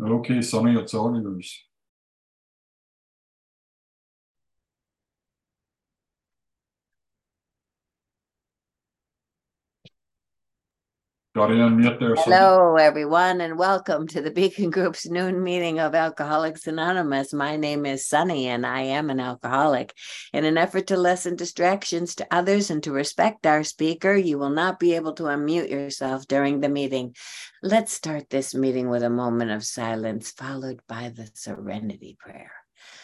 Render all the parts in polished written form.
Okay, Sonny, it's all yours. Got to unmute there, Sonny. Hello, everyone, and welcome to the Beacon Group's noon meeting of Alcoholics Anonymous. My name is Sunny, and I am an alcoholic. In an effort to lessen distractions to others and to respect our speaker, you will not be able to unmute yourself during the meeting. Let's start this meeting with a moment of silence, followed by the Serenity Prayer.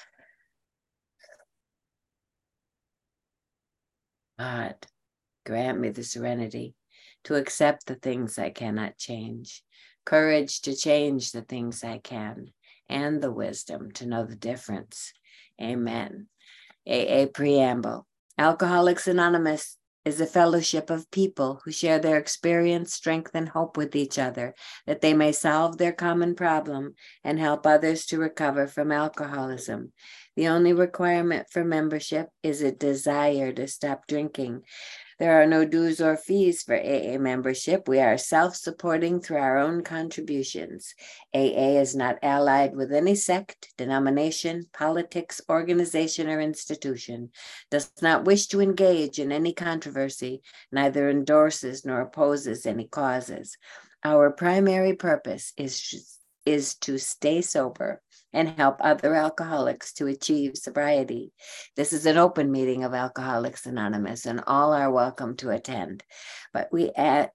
God, grant me the serenity to accept the things I cannot change, courage to change the things I can, and the wisdom to know the difference. Amen. AA Preamble. Alcoholics Anonymous is a fellowship of people who share their experience, strength, and hope with each other, that they may solve their common problem and help others to recover from alcoholism. The only requirement for membership is a desire to stop drinking. There are no dues or fees for AA membership. We are self-supporting through our own contributions. AA is not allied with any sect, denomination, politics, organization, or institution, does not wish to engage in any controversy, neither endorses nor opposes any causes. Our primary purpose is to stay sober and help other alcoholics to achieve sobriety. This is an open meeting of Alcoholics Anonymous, and all are welcome to attend. But we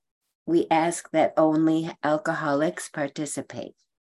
ask that only alcoholics participate.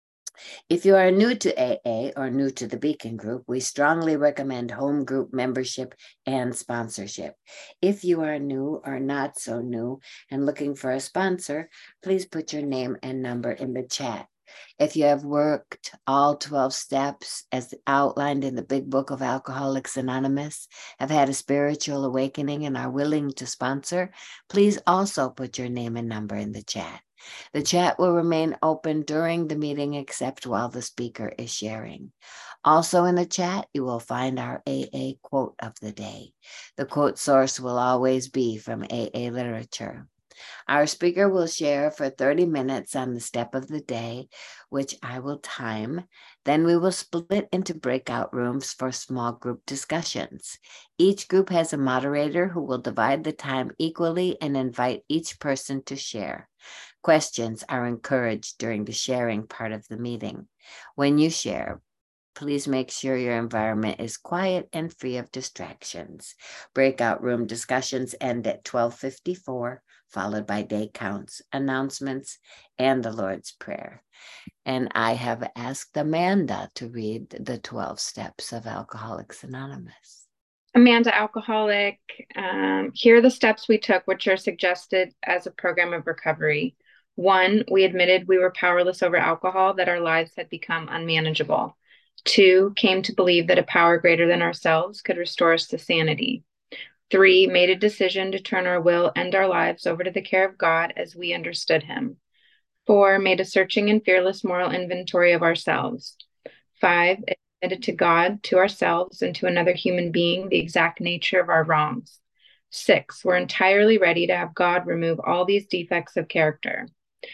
If you are new to AA or new to the Beacon Group, we strongly recommend home group membership and sponsorship. If you are new or not so new and looking for a sponsor, please put your name and number in the chat. If you have worked all 12 steps as outlined in the Big Book of Alcoholics Anonymous, have had a spiritual awakening and are willing to sponsor, please also put your name and number in the chat. The chat will remain open during the meeting except while the speaker is sharing. Also in the chat, you will find our AA quote of the day. The quote source will always be from AA literature. Our speaker will share for 30 minutes on the step of the day, which I will time. Then we will split into breakout rooms for small group discussions. Each group has a moderator who will divide the time equally and invite each person to share. Questions are encouraged during the sharing part of the meeting. When you share, please make sure your environment is quiet and free of distractions. Breakout room discussions end at 12:54, followed by day counts, announcements, and the Lord's Prayer. And I have asked Amanda to read the 12 steps of Alcoholics Anonymous. Amanda, alcoholic. Here are the steps we took, which are suggested as a program of recovery. 1, we admitted we were powerless over alcohol, that our lives had become unmanageable. 2, came to believe that a power greater than ourselves could restore us to sanity. 3, made a decision to turn our will and our lives over to the care of God as we understood Him. 4, made a searching and fearless moral inventory of ourselves. 5, admitted to God, to ourselves, and to another human being the exact nature of our wrongs. 6, we're entirely ready to have God remove all these defects of character.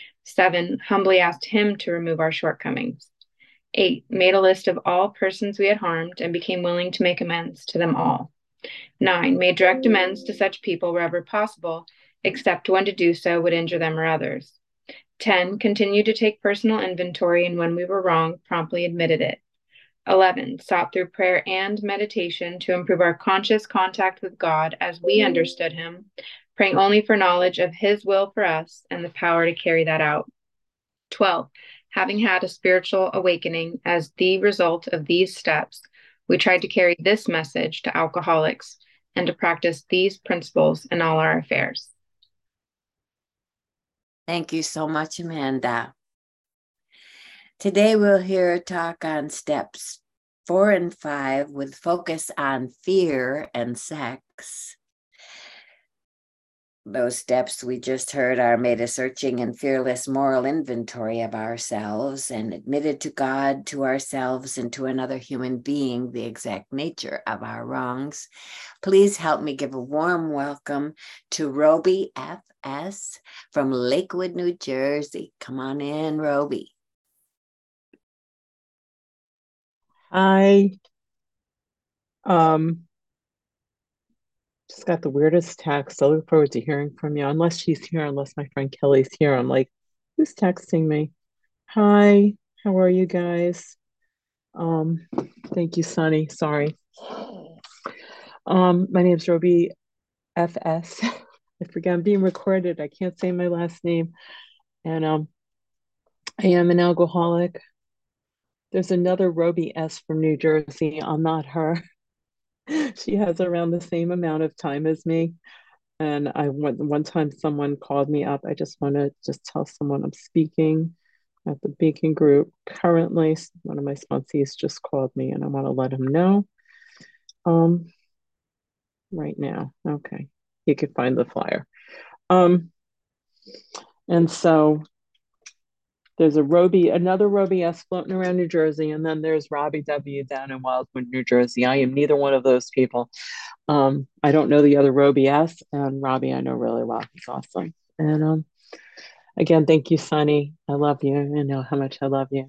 7, humbly asked Him to remove our shortcomings. 8, made a list of all persons we had harmed and became willing to make amends to them all. 9, made direct amends to such people wherever possible, except when to do so would injure them or others. 10, continued to take personal inventory, and when we were wrong, promptly admitted it. 11, sought through prayer and meditation to improve our conscious contact with God as we understood Him, praying only for knowledge of His will for us and the power to carry that out. 12, having had a spiritual awakening as the result of these steps, we tried to carry this message to alcoholics and to practice these principles in all our affairs. Thank you so much, Amanda. Today we'll hear a talk on steps 4 and 5 with focus on fear and sex. Those steps we just heard are made a searching and fearless moral inventory of ourselves and admitted to God, to ourselves, and to another human being the exact nature of our wrongs. Please help me give a warm welcome to Roby FS from Lakewood, New Jersey. Come on in, Roby. I um just got the weirdest text. I look forward to hearing from you. Unless she's here, unless my friend Kelly's here. I'm like, who's texting me? Hi, how are you guys? Um, thank you, Sunny. Sorry. My name's Roby FS. I forget I'm being recorded. I can't say my last name. And I am an alcoholic. There's another Roby S from New Jersey. I'm not her. She has around the same amount of time as me. And I one time someone called me up. I just want to just tell someone I'm speaking at the Beacon Group. Currently, one of my sponsees just called me and I want to let him know. Um, right now. Okay. You could find the flyer. And so there's another Roby S floating around New Jersey, and then there's Robbie W down in Wildwood, New Jersey. I am neither one of those people. I don't know the other Roby S, and Robbie I know really well. He's awesome. And again, thank you, Sunny. I love you. You know how much I love you.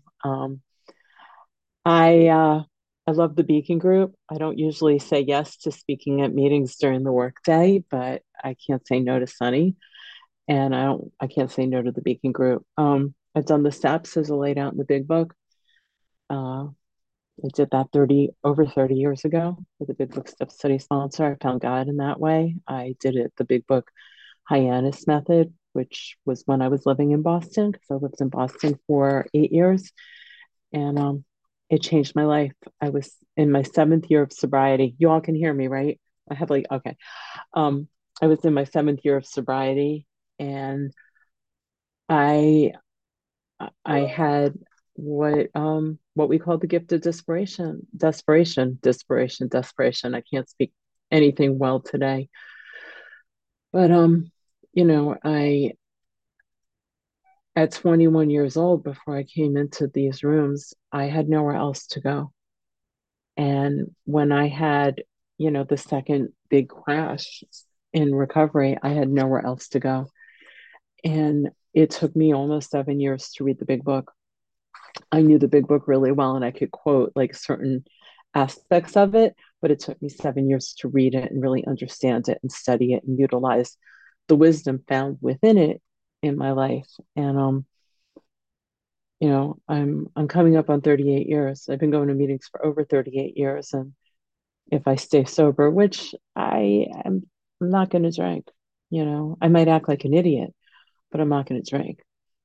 I love the Beacon Group. I don't usually say yes to speaking at meetings during the workday, but I can't say no to Sunny, and I can't say no to the Beacon Group. I've done the steps as laid out in the big book. Uh, I did that over 30 years ago with the Big Book Step Study sponsor. I found God in that way. I did it the Big Book Hyannis method, which was when I was living in Boston, because I lived in Boston for 8 years. And it changed my life. I was in my 7th year of sobriety. You all can hear me, right? I have okay. I was in my 7th year of sobriety, and I had what we call the gift of desperation. I can't speak anything well today, but I at 21 years old, before I came into these rooms, I had nowhere else to go. And when I had, the second big crash in recovery, I had nowhere else to go. And it took me almost 7 years to read the big book. I knew the big book really well and I could quote like certain aspects of it, but it took me 7 years to read it and really understand it and study it and utilize the wisdom found within it in my life. And I'm coming up on 38 years. I've been going to meetings for over 38 years. And if I stay sober, which I'm not going to drink, I might act like an idiot, but I'm not going to drink.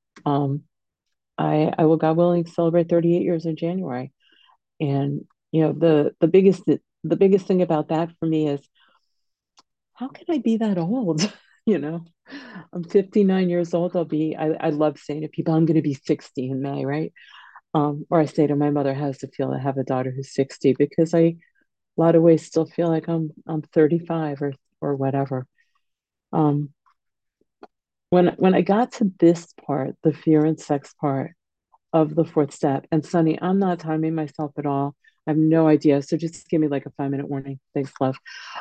I will, God willing, celebrate 38 years in January. And the biggest thing about that for me is, how can I be that old? I'm 59 years old. I love saying to people, I'm going to be 60 in May, right? Or I say to my mother, how does it feel to have a daughter who's 60? Because a lot of ways still feel like I'm 35 or whatever. When I got to this part, the fear and sex part of the 4th step, and Sunny, I'm not timing myself at all. I have no idea. So just give me like a 5-minute warning. Thanks, love.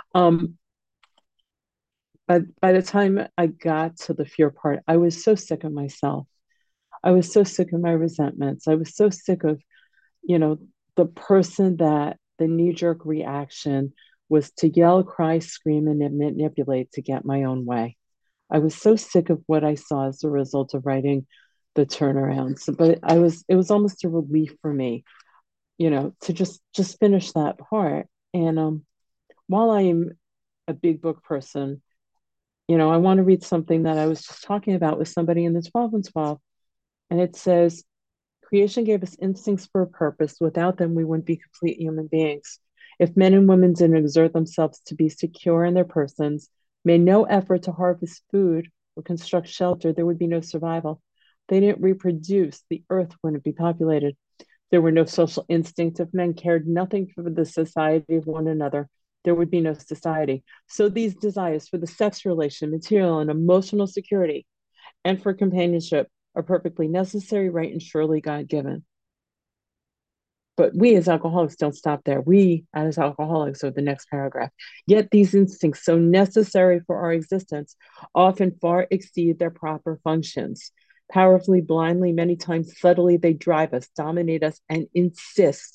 By the time I got to the fear part, I was so sick of myself. I was so sick of my resentments. I was so sick of, the person that the knee-jerk reaction was to yell, cry, scream, and manipulate to get my own way. I was so sick of what I saw as a result of writing the turnaround. So, but it was almost a relief for me, to just finish that part. And while I'm a big book person, I want to read something that I was just talking about with somebody in the 12 and 12. And it says, creation gave us instincts for a purpose. Without them, we wouldn't be complete human beings. If men and women didn't exert themselves to be secure in their persons, made no effort to harvest food or construct shelter, there would be no survival. They didn't reproduce, the earth wouldn't be populated. There were no social instincts. If men cared nothing for the society of one another, there would be no society. So these desires for the sex relation, material and emotional security, and for companionship are perfectly necessary, right, and surely God-given. But we as alcoholics don't stop there. We as alcoholics are the next paragraph. Yet these instincts, so necessary for our existence, often far exceed their proper functions. Powerfully, blindly, many times subtly, they drive us, dominate us, and insist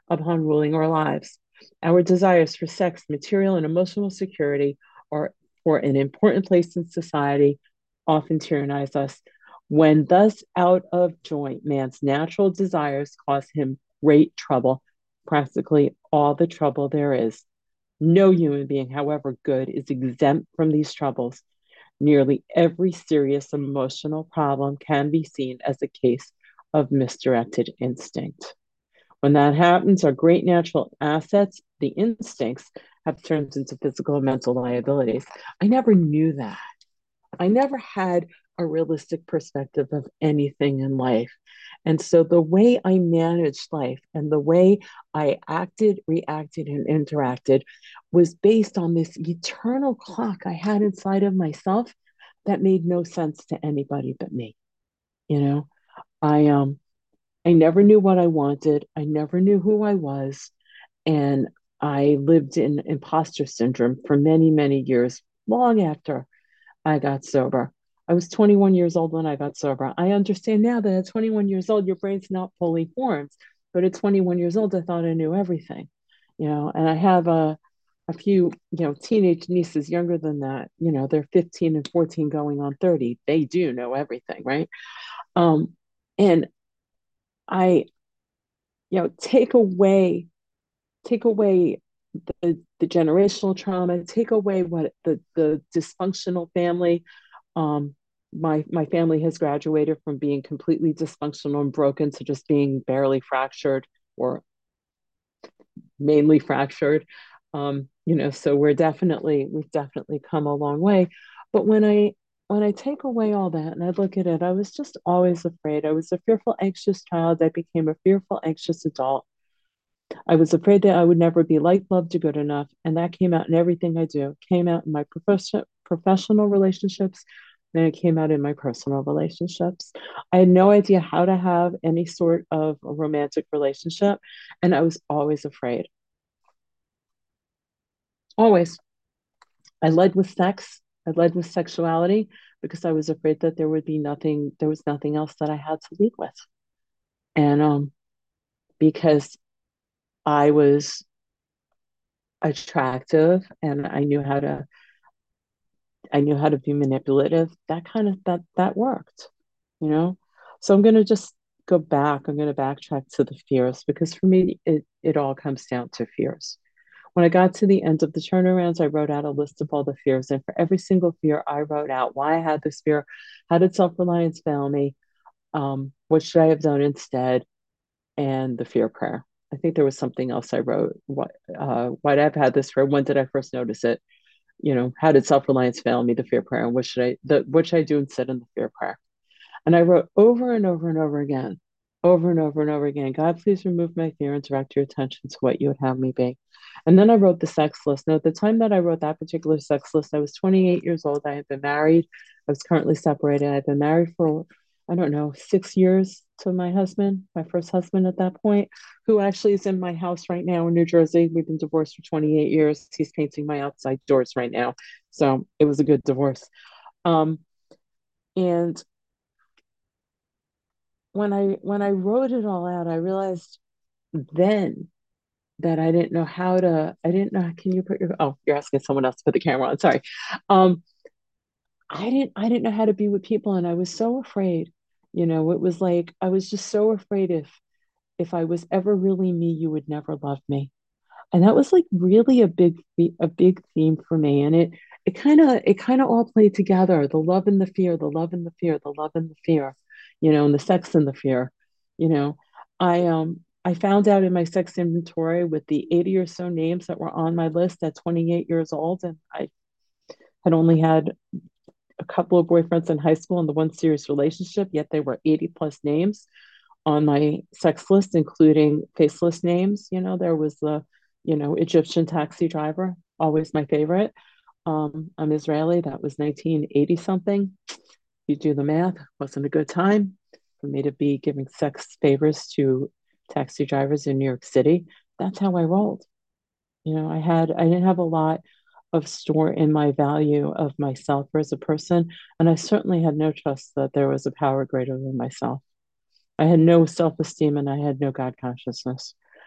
upon ruling our lives. Our desires for sex, material, and emotional security are for an important place in society often tyrannize us. When thus out of joint, man's natural desires cause him great trouble, practically all the trouble there is. No human being, however good, is exempt from these troubles. Nearly every serious emotional problem can be seen as a case of misdirected instinct. When that happens, our great natural assets, the instincts, have turned into physical and mental liabilities. I never knew that. I never had a realistic perspective of anything in life. And so the way I managed life and the way I acted, reacted, and interacted was based on this eternal clock I had inside of myself that made no sense to anybody but me. You know, I never knew what I wanted. I never knew who I was. And I lived in imposter syndrome for many, many years, long after I got sober. I was 21 years old when I got sober. I understand now that at 21 years old, your brain's not fully formed. But at 21 years old, I thought I knew everything, and I have a few, teenage nieces younger than that. They're 15 and 14 going on 30. They do know everything, right? And I, take away the generational trauma, take away what the dysfunctional family. My family has graduated from being completely dysfunctional and broken to just being barely fractured or mainly fractured. So we've definitely come a long way. But when I take away all that and I look at it, I was just always afraid. I was a fearful, anxious child. I became a fearful, anxious adult. I was afraid that I would never be liked, loved, or good enough. And that came out in everything I do. It came out in my professional relationships, and it came out in my personal relationships. I had no idea how to have any sort of a romantic relationship, and I was always afraid. Always. I led with sex. I led with sexuality because I was afraid that there was nothing else that I had to lead with. And because I was attractive and I knew how to be manipulative, that worked, you know? So I'm gonna just go back. I'm gonna backtrack to the fears because for me it all comes down to fears. When I got to the end of the turnarounds, I wrote out a list of all the fears. And for every single fear, I wrote out why I had this fear, how did self-reliance fail me, what should I have done instead, and the fear prayer. I think there was something else I wrote. Why did I had this fear? When did I first notice it? How did self-reliance fail me, the fear prayer, and what should I do instead in the fear prayer? And I wrote over and over and over again, over and over and over again, God, please remove my fear and direct your attention to what you would have me be. And then I wrote the sex list. Now, at the time that I wrote that particular sex list, I was 28 years old. I had been married. I was currently separated. I had been married for, I don't know, 6 years to my husband, my first husband at that point, who actually is in my house right now in New Jersey. We've been divorced for 28 years. He's painting my outside doors right now. So it was a good divorce. And when I wrote it all out, I realized then that I didn't know how to. I didn't know. Can you put your? Oh, you're asking someone else to put the camera on. Sorry. I didn't know how to be with people, and I was so afraid. It was like I was just so afraid if I was ever really me, you would never love me. And that was like really a big theme for me. And it kind of all played together, the love and the fear, the love and the fear, the love and the fear, and the sex and the fear. you know I found out in my sex inventory with the 80 or so names that were on my list at 28 years old, and I had only had a couple of boyfriends in high school and the one serious relationship, yet there were 80 plus names on my sex list, including faceless names. There was the, Egyptian taxi driver, always my favorite. I'm Israeli. That was 1980 something. You do the math, wasn't a good time for me to be giving sex favors to taxi drivers in New York City. That's how I rolled. I didn't have a lot of store in my value of myself as a person, and I certainly had no trust that there was a power greater than myself. I had no self esteem and I had no God consciousness.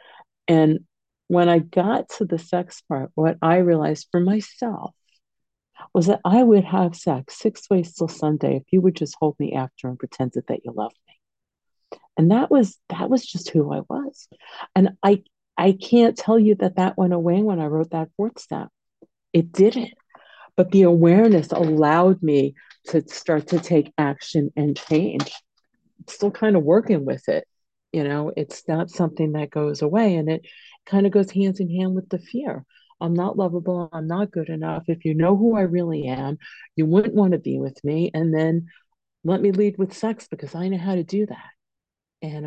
And when I got to the sex part, what I realized for myself was that I would have sex 6 ways till Sunday if you would just hold me after and pretended that you loved me. And that was just who I was. And I can't tell you that that went away when I wrote that fourth step. It didn't. But the awareness allowed me to start to take action and change. Still kind of working with it. It's not something that goes away. And it kind of goes hand in hand with the fear. I'm not lovable. I'm not good enough. If you know who I really am, you wouldn't want to be with me. And then let me lead with sex because I know how to do that. And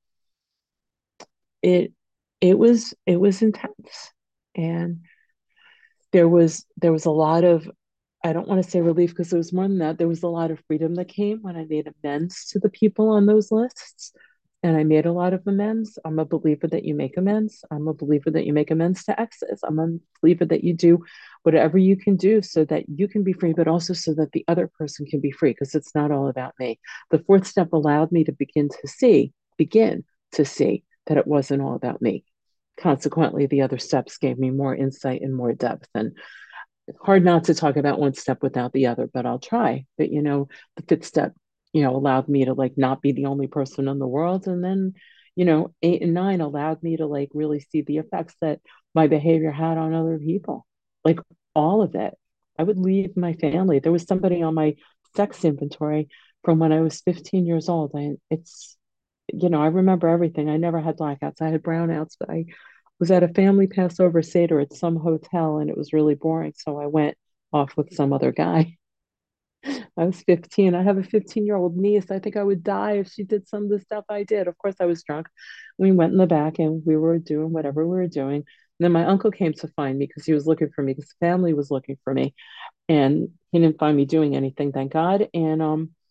it it was intense. And there was a lot of, I don't want to say relief because there was more than that. There was a lot of freedom that came when I made amends to the people on those lists. And I made a lot of amends. I'm a believer that you make amends. I'm a believer that you make amends to exes. I'm a believer that you do whatever you can do so that you can be free, but also so that the other person can be free because it's not all about me. The fourth step allowed me to begin to see that it wasn't all about me. Consequently, the other steps gave me more insight and more depth. And hard not to talk about one step without the other, but I'll try. But the fifth step, allowed me to like not be the only person in the world. And then, 8 and 9 allowed me to like really see the effects that my behavior had on other people. Like all of it. I would leave my family. There was somebody on my sex inventory from when I was 15 years old. I remember everything. I never had blackouts. I had brownouts, but I was at a family Passover Seder at some hotel and it was really boring. So I went off with some other guy. I was 15. I have a 15-year-old niece. I think I would die if she did some of the stuff I did. Of course, I was drunk. We went in the back and we were doing whatever we were doing. And then my uncle came to find me because he was looking for me, because family was looking for me. And he didn't find me doing anything, thank God. And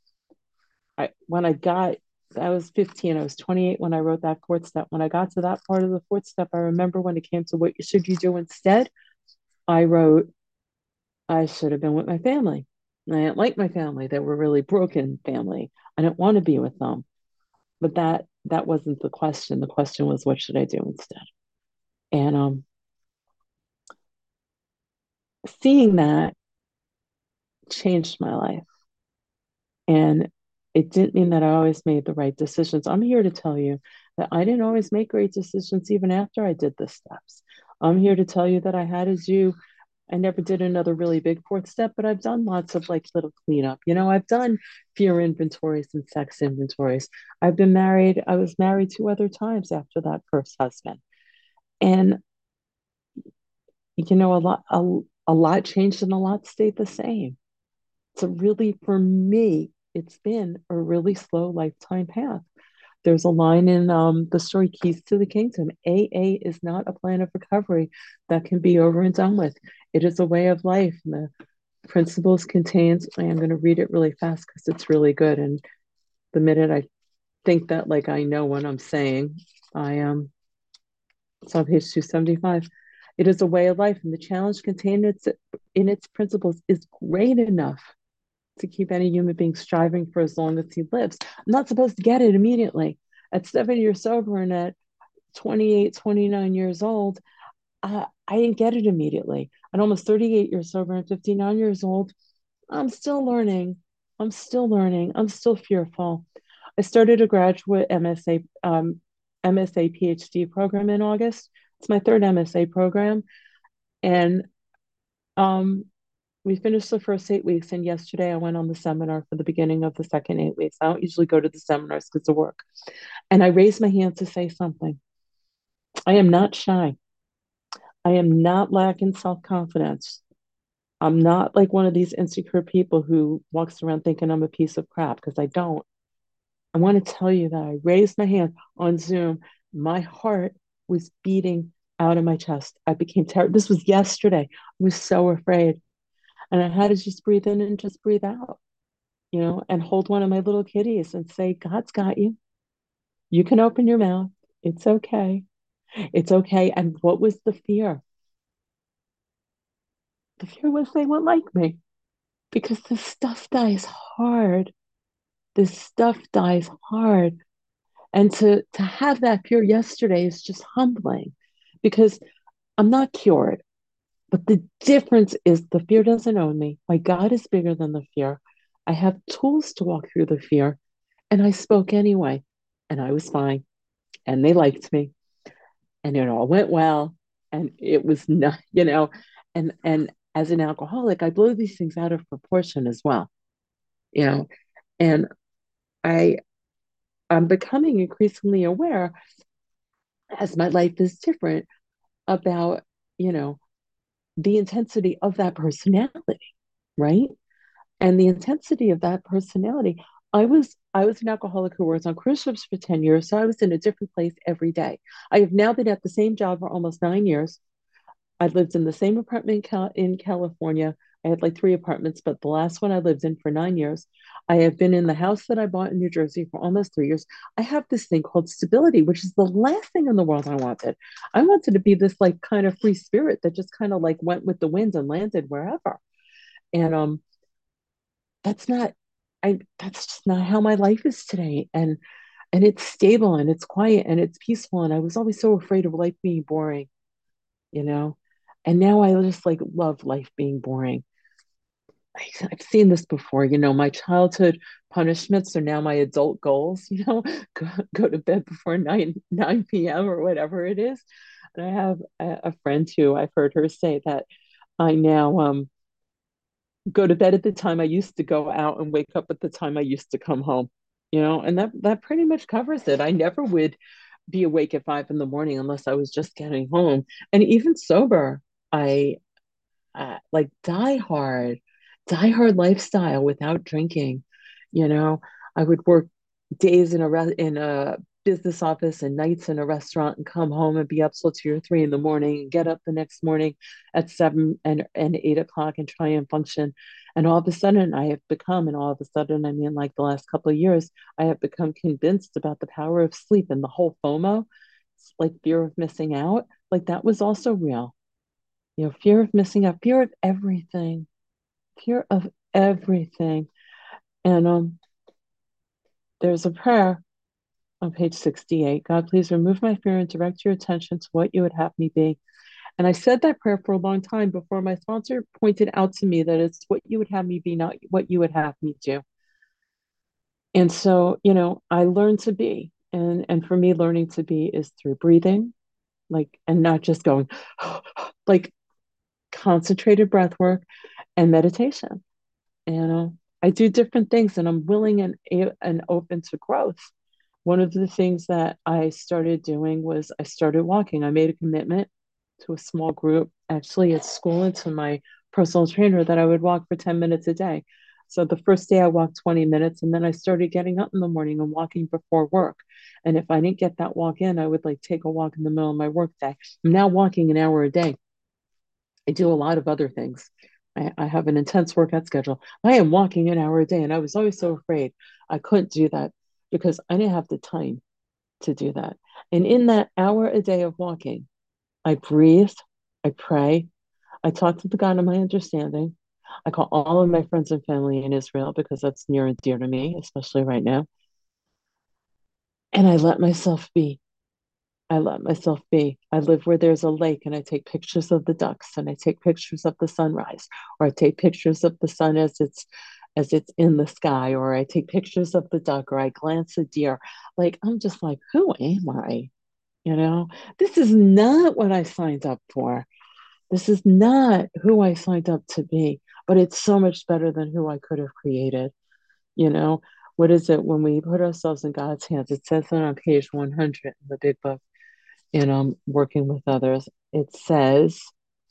I was 15, I was 28 when I wrote that fourth step. When I got to that part of the fourth step, I remember when it came to what should you do instead, I wrote, I should have been with my family. I didn't like my family. They were really broken family. I didn't want to be with them. But that wasn't the question. The question was, what should I do instead? And seeing that changed my life. And it didn't mean that I always made the right decisions. I'm here to tell you that I didn't always make great decisions even after I did the steps. I'm here to tell you that I never did another really big fourth step, but I've done lots of like little cleanup. I've done fear inventories and sex inventories. I've been married. I was married 2 other times after that first husband. And, a lot changed and a lot stayed the same. So really, for me, it's been a really slow lifetime path. There's a line in the story Keys to the Kingdom. AA is not a plan of recovery that can be over and done with. It is a way of life. And the principles contains, I am going to read it really fast because it's really good. And the minute I think that like I know what I'm saying, it's on page 275. It is a way of life, and the challenge contained in its principles is great enough to keep any human being striving for as long as he lives. I'm not supposed to get it immediately. At 7 years sober and at 28, 29 years old, I didn't get it immediately. At almost 38 years sober and 59 years old, I'm still learning. I'm still learning. I'm still fearful. I started a graduate MSA PhD program in August. It's my third MSA program. And we finished the first 8 weeks, and yesterday I went on the seminar for the beginning of the second 8 weeks. I don't usually go to the seminars because of work. And I raised my hand to say something. I am not shy. I am not lacking self-confidence. I'm not like one of these insecure people who walks around thinking I'm a piece of crap, because I don't. I want to tell you that I raised my hand on Zoom. My heart was beating out of my chest. I became terrible. This was yesterday. I was so afraid. And I had to just breathe in and just breathe out, and hold one of my little kitties and say, God's got you. You can open your mouth. It's okay. It's okay. And what was the fear? The fear was they won't like me, because this stuff dies hard. This stuff dies hard. And to have that fear yesterday is just humbling. because I'm not cured. But the difference is the fear doesn't own me. My God is bigger than the fear. I have tools to walk through the fear. And I spoke anyway. And I was fine. And they liked me. And it all went well. And it was not, and as an alcoholic, I blow these things out of proportion as well. You know, and I I'm becoming increasingly aware as my life is different about, you know, the intensity of that personality, right? And the intensity of that personality. I was an alcoholic who worked on cruise ships for 10 years, so I was in a different place every day. I have now been at the same job for almost 9 years. I lived in the same apartment in California. I had like three apartments, but the last one I lived in for 9 years. I have been in the house that I bought in New Jersey for almost 3 years. I have this thing called stability, which is the last thing in the world I wanted. I wanted to be this like kind of free spirit that just kind of like went with the wind and landed wherever. And that's not that's just not how my life is today. And it's stable and it's quiet and it's peaceful. And I was always so afraid of life being boring, you know? And now I just like love life being boring. I've seen this before, my childhood punishments are now my adult goals, go to bed before 9 p.m. or whatever it is. And I have a friend who I've heard her say that I now go to bed at the time I used to go out and wake up at the time I used to come home, and that pretty much covers it. I never would be awake at 5 in the morning unless I was just getting home. And even sober, I like die hard lifestyle without drinking. You know, I would work days in a business office and nights in a restaurant and come home and be up till 2 or 3 in the morning and get up the next morning at 7 and 8 o'clock and try and function. And all of a sudden, and all of a sudden, I mean, like the last couple of years, I have become convinced about the power of sleep and the whole FOMO, like fear of missing out. Like that was also real. Fear of missing out, fear of everything. And there's a prayer on page 68. God, please remove my fear and direct your attention to what you would have me be. And I said that prayer for a long time before my sponsor pointed out to me that it's what you would have me be, not what you would have me do. And so, I learned to be. And for me, learning to be is through breathing, and not just going like concentrated breath work and meditation. And I do different things, and I'm willing and open to growth. One of the things that I started doing was I started walking. I made a commitment to a small group, actually at school, and to my personal trainer that I would walk for 10 minutes a day. So the first day I walked 20 minutes, and then I started getting up in the morning and walking before work. And if I didn't get that walk in, I would like take a walk in the middle of my work day. I'm now walking an hour a day. I do a lot of other things. I have an intense workout schedule. I am walking an hour a day, and I was always so afraid I couldn't do that because I didn't have the time to do that. And in that hour a day of walking, I breathe, I pray, I talk to the God of my understanding. I call all of my friends and family in Israel because that's near and dear to me, especially right now. And I let myself be. I let myself be. I live where there's a lake and I take pictures of the ducks and I take pictures of the sunrise, or I take pictures of the sun as it's in the sky, or I take pictures of the duck, or I glance at deer. Like I'm just like, who am I? This is not what I signed up for. This is not who I signed up to be, but it's so much better than who I could have created. You know, what is it when we put ourselves in God's hands? It says that on page 100 in the big book, working with others. It says,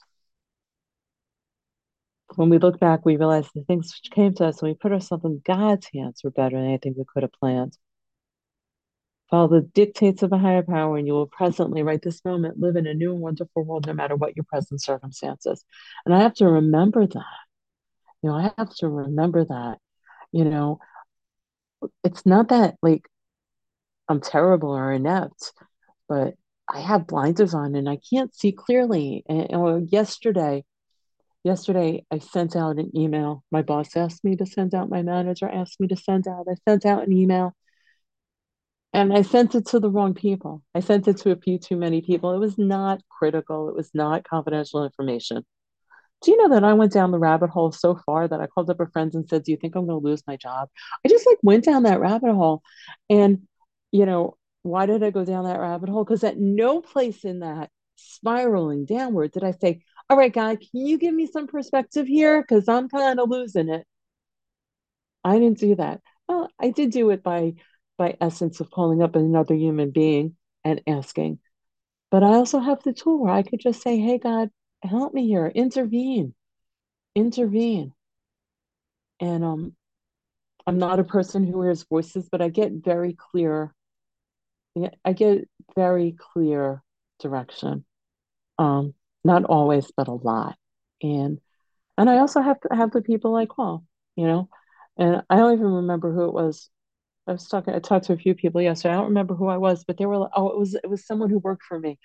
when we look back, we realize the things which came to us when we put ourselves in God's hands were better than anything we could have planned. Follow the dictates of a higher power, and you will presently, right this moment, live in a new and wonderful world, no matter what your present circumstances. And I have to remember that. I have to remember that. You know, it's not that like I'm terrible or inept, but I have blinders on and I can't see clearly. And yesterday I sent out an email. My boss asked me to send out, my manager asked me to send out. I sent out an email And I sent it to the wrong people. I sent it to a few too many people. It was not critical. It was not confidential information. Do you know that I went down the rabbit hole so far that I called up a friend and said, "Do you think I'm going to lose my job?" I just like went down that rabbit hole. And, you know, why did I go down that rabbit hole? Because at no place in that spiraling downward did I say, "All right, guy, can you give me some perspective here? Because I'm kind of losing it." I didn't do that. Well, I did do it by essence of calling up another human being and asking. But I also have the tool where I could just say, "Hey, God, help me here, intervene, intervene." And I'm not a person who hears voices, but I get very clear. Yeah, I get very clear direction. Um, Not always, but a lot. And I also have to have the people I call, you know. And I don't even remember who it was. I talked to a few people yesterday. I don't remember who I was, but they were like, oh, it was someone who worked for me,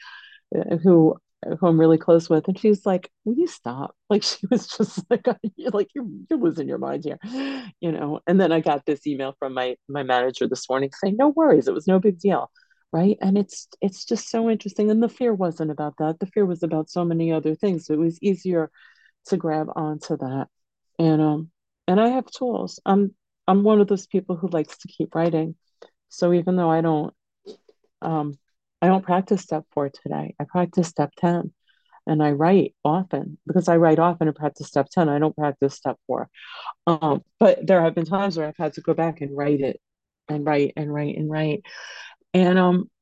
who I'm really close with. And she was like, "Will you stop?" Like she was just like, you're losing your mind here, you know. And then I got this email from my manager this morning saying, "No worries, it was no big deal." Right. And it's just so interesting. And the fear wasn't about that. The fear was about so many other things. So it was easier to grab onto that. And and I have tools. I'm one of those people who likes to keep writing. So even though um I don't practice step 4 today, I practice step 10, and I write often because I write often and practice step 10. I don't practice step 4. But there have been times where I've had to go back and write it and write and write and write. And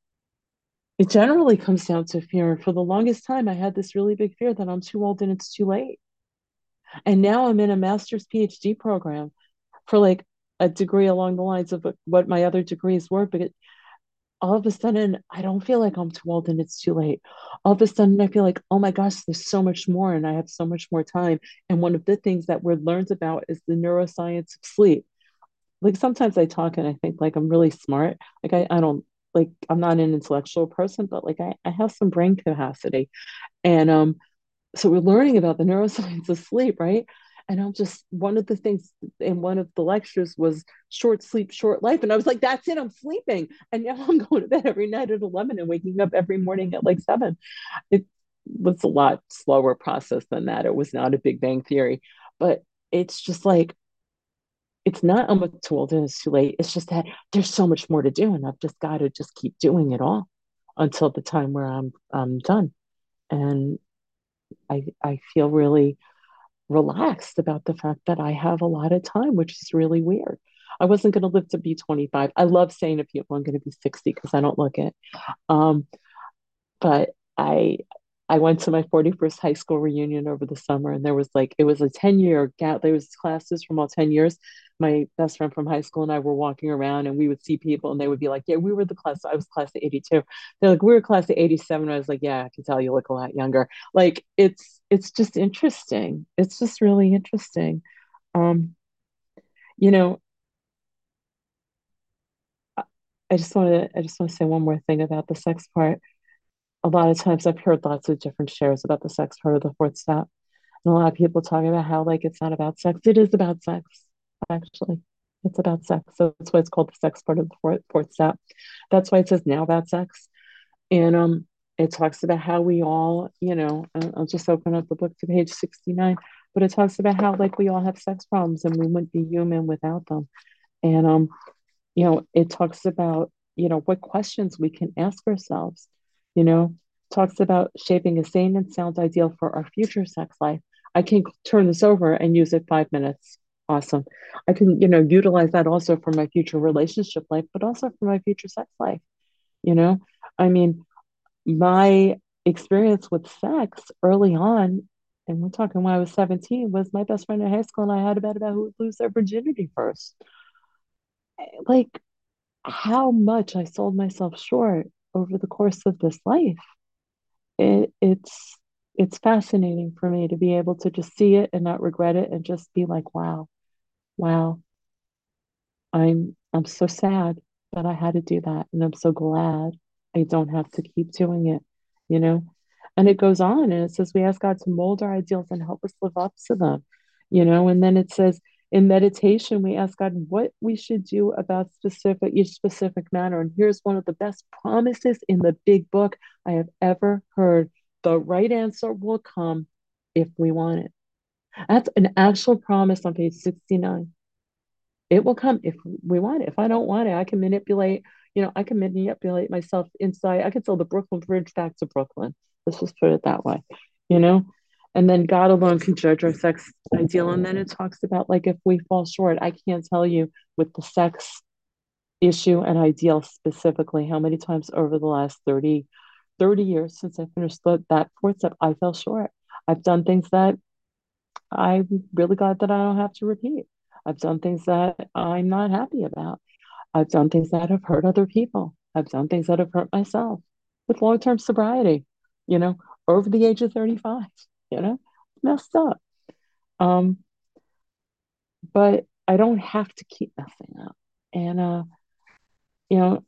it generally comes down to fear. For the longest time, I had this really big fear that I'm too old and it's too late. And now I'm in a master's PhD program for like a degree along the lines of what my other degrees were. But all of a sudden, I don't feel like I'm too old and it's too late. All of a sudden, I feel like, oh my gosh, there's so much more and I have so much more time. And one of the things that we're learned about is the neuroscience of sleep. Like sometimes I talk and I think like I'm really smart. Like I don't like I'm not an intellectual person, but like I have some brain capacity. And so we're learning about the neuroscience of sleep, right? And I'm just one of the things in one of the lectures was short sleep, short life. And I was like, that's it, I'm sleeping. And now I'm going to bed every night at 11 and waking up every morning at like 7. It was a lot slower process than that. It was not a Big Bang theory, but it's just like, it's not I'm too old and it's too late. It's just that there's so much more to do. And I've just got to just keep doing it all until the time where I'm done. And I feel really relaxed about the fact that I have a lot of time, which is really weird. I wasn't going to live to be 25. I love saying to people I'm going to be 60 because I don't look it. Um, but I went to my 41st high school reunion over the summer, and there was like it was a 10-year gap. There was classes from all 10 years. My best friend from high school and I were walking around, and we would see people, and they would be like, "Yeah, we were the class. I was class of '82." They're like, "We were class of '87." I was like, "Yeah, I can tell you look a lot younger." Like it's just interesting. It's just really interesting. Um, you know, I I just want to say one more thing about the sex part. A lot of times I've heard lots of different shares about the sex part of the fourth step. And a lot of people talking about how like it's not about sex. It is about sex, actually. It's about sex. So that's why it's called the sex part of the fourth step. That's why it says now about sex. And it talks about how we all, I'll just open up the book to page 69, but it talks about how like we all have sex problems and we wouldn't be human without them. And it talks about, what questions we can ask ourselves, you know, talks about shaping a sane and sound ideal for our future sex life. I can turn this over and use it 5 minutes. Awesome. I can, utilize that also for my future relationship life, but also for my future sex life. You know, I mean, my experience with sex early on, and we're talking when I was 17, was my best friend in high school, and I had a bet about who would lose their virginity first. Like, how much I sold myself short over the course of this life. It's fascinating for me to be able to just see it and not regret it and just be like, wow, wow, I'm so sad that I had to do that. And I'm so glad I don't have to keep doing it, you know? And it goes on and it says we ask God to mold our ideals and help us live up to them, and then it says In meditation, we ask God what we should do about each specific matter. And here's one of the best promises in the big book I have ever heard. The right answer will come if we want it. That's an actual promise on page 69. It will come if we want it. If I don't want it, I can manipulate, I can manipulate myself inside. I can sell the Brooklyn Bridge back to Brooklyn. Let's just put it that way, you know? And then God alone can judge our sex ideal. And then it talks about like if we fall short, I can't tell you with the sex issue and ideal specifically how many times over the last 30 years since I finished that fourth step, I fell short. I've done things that I'm really glad that I don't have to repeat. I've done things that I'm not happy about. I've done things that have hurt other people. I've done things that have hurt myself with long-term sobriety, you know, over the age of 35, messed up. Um, but I don't have to keep messing up. And, you know,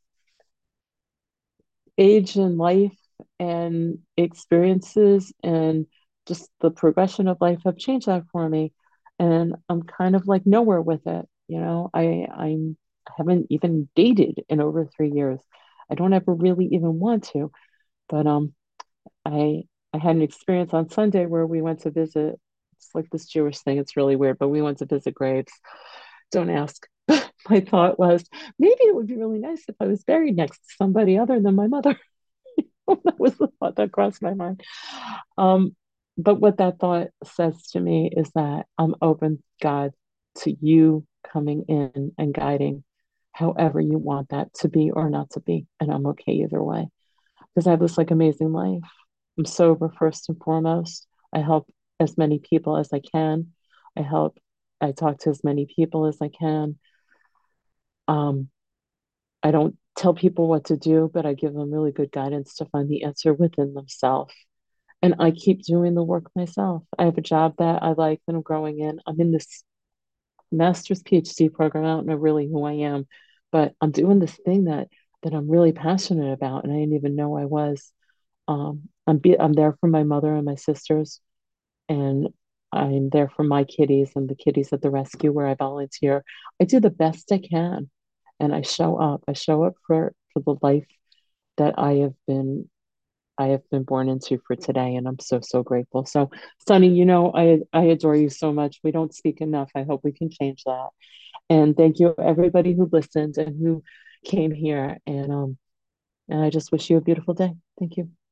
age and life and experiences and just the progression of life have changed that for me. And I'm kind of like nowhere with it. I haven't even dated in over 3 years. I don't ever really even want to. But I I had an experience on Sunday where we went to visit. It's like this Jewish thing. It's really weird, but we went to visit graves. Don't ask. My thought was maybe it would be really nice if I was buried next to somebody other than my mother. That was the thought that crossed my mind. Um, but what that thought says to me is that I'm open, God, to you coming in and guiding however you want that to be or not to be. And I'm okay either way because I have this like amazing life. I'm sober first and foremost. I help as many people as I can. I talk to as many people as I can. Um, I don't tell people what to do, but I give them really good guidance to find the answer within themselves. And I keep doing the work myself. I have a job that I like that I'm growing in. I'm in this master's PhD program. I don't know really who I am, but I'm doing this thing that I'm really passionate about, and I didn't even know I was. I'm there for my mother and my sisters, and I'm there for my kitties and the kitties at the rescue where I volunteer. I do the best I can, and I show up. I show up for the life that I have been born into for today, and I'm so so grateful. So, Sunny, I adore you so much. We don't speak enough. I hope we can change that. And thank you everybody who listened and who came here. And I just wish you a beautiful day. Thank you.